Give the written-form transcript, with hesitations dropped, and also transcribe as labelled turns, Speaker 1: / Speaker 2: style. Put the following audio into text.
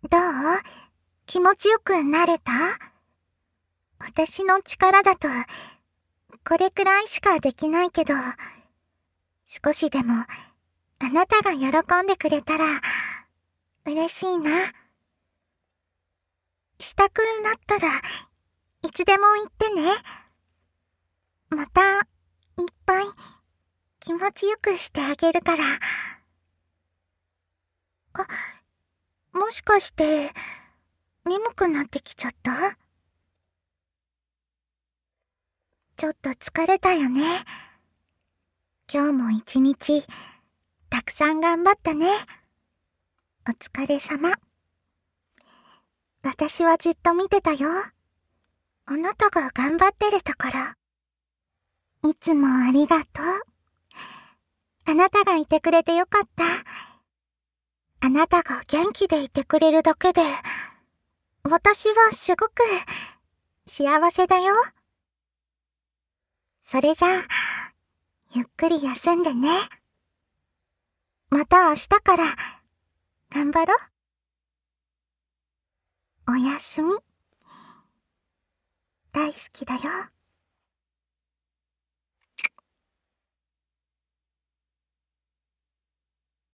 Speaker 1: どう？気持ちよくなれた？私の力だと、これくらいしかできないけど、少しでも、あなたが喜んでくれたら、嬉しいな。したくなったら、いつでも言ってね。また、いっぱい、気持ちよくしてあげるから。もしかして、眠くなってきちゃった？ちょっと疲れたよね。今日も一日、たくさん頑張ったね。お疲れ様。私はずっと見てたよ。あなたが頑張ってるところ。いつもありがとう。あなたがいてくれてよかった。あなたが元気でいてくれるだけで、私はすごく幸せだよ。それじゃあ、ゆっくり休んでね。また明日から頑張ろう。おやすみ。大好きだよ。